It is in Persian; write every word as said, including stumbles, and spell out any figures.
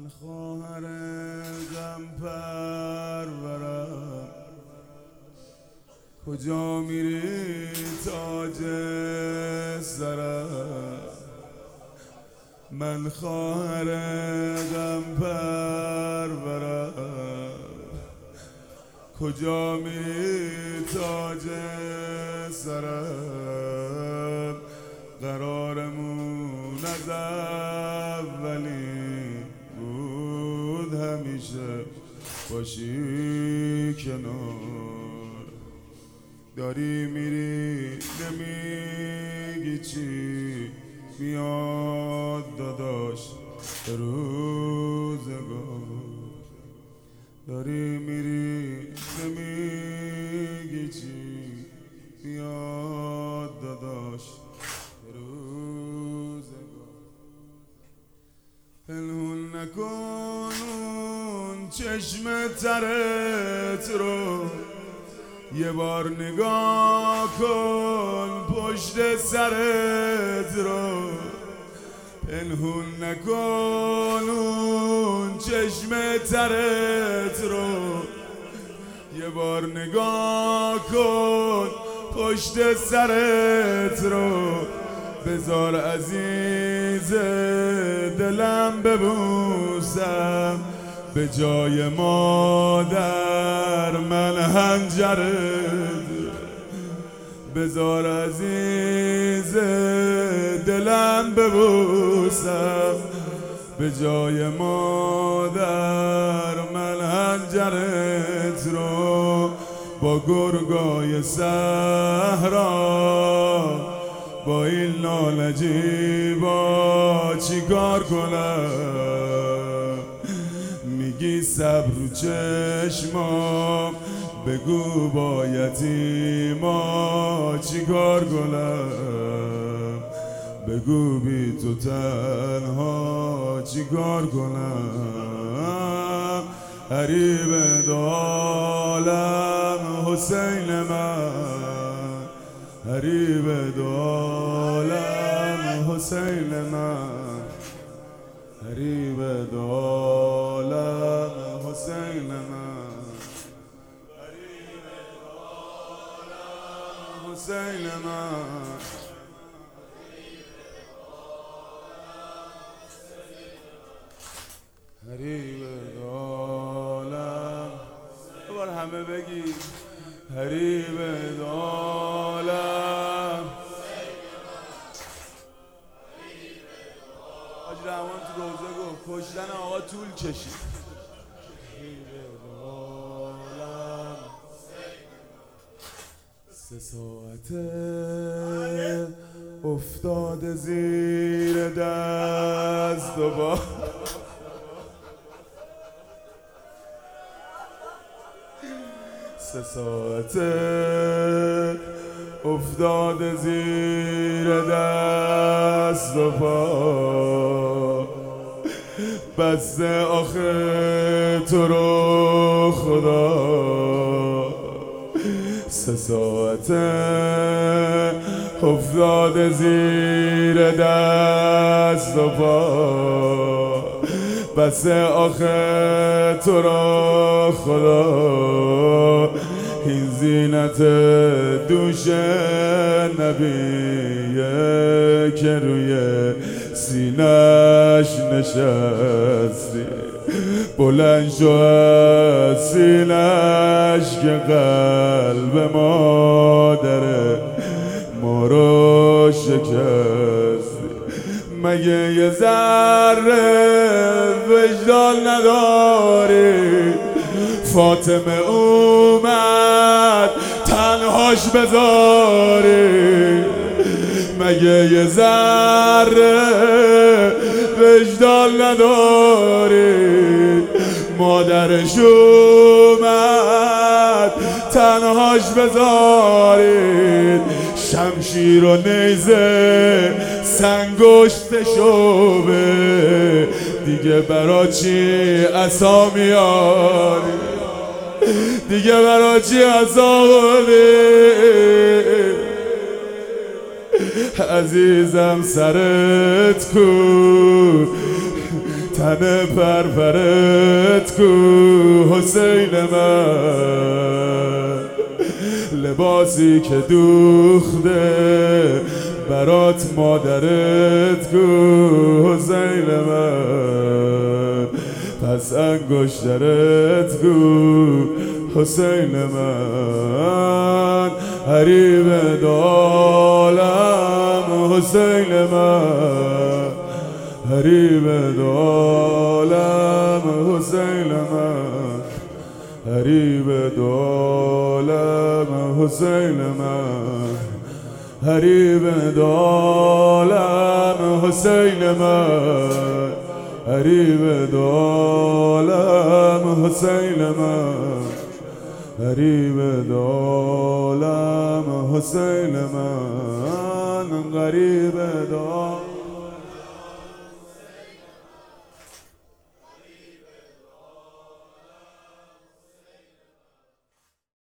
من خواهر غم پرورم، کجا میری تاج سرم؟ من خواهر غم پرورم، کجا میری تاج سرم؟ قرارمون از اولی بود همیشه باشی کنار. داری میری نمیگی چی میاد داداش به روزگار. داری میری نمیگی چی میاد داداش به روزگار. پنهون نکن اون چشم ترت رو، یه بار نگاه کن پشت سرت رو. پنهون نکن اون چشم ترت رو، یه بار نگاه کن پشت سرت رو. بذار عزیز دلم ببوسم به جای مادر من هنجرت. بذار عزیز دلم ببوسم به جای مادر من هنجرت رو. با گرگای صحرا با این نالجیبا چی کار کنم؟ میگی صبر رو چشمام، بگو با یتیما چی کار کنم؟ بگو بی تو تنها چی کار کنم؟ حریب دو عالم حسین من، حریب دو عالم حسین من، حریب دو عالم حسین من، حریب دو عالم حسین من، حریب دو عالم. دوباره همه بگی حریب دو عالم. حاج رحمان تو روزه گفت کشتن آقا طول کشید. حریب دو عالم. سه ساعته افتاده زیر دست و با سه ساعته افتاده زیر دست و پا. بسته آخه تو رو خدا. سه ساعته افتاده زیر دست و پا. بسته آخه تو را خدا. این زینت دوش نبیه که روی سینش نشستی. بلند شو از سینش که قلب مادر ما رو شکستی. مگه یه ذره وجدان نداری؟ فاطمه اومد تنهاش بذاری. مگه یه ذره وجدان نداری؟ مادرش اومد تنهاش بذارید. شمشیر و نیزه سنگشت شوبه، دیگه برا چی عصا میاری؟ دیگه برا چی عصا میاری؟ عزیزم سرت کو همه پرپرت کو حسین من، لباسی که دوخته برات مادرت کو حسین من، پس انگشترت کو حسین من، حریب دالم حسین من، حریب دالم حسین من، حریب دالم حسین من، حریب دالم حسین من، حریب دالم حسین من، حریب دالم حسین من، غریب دالم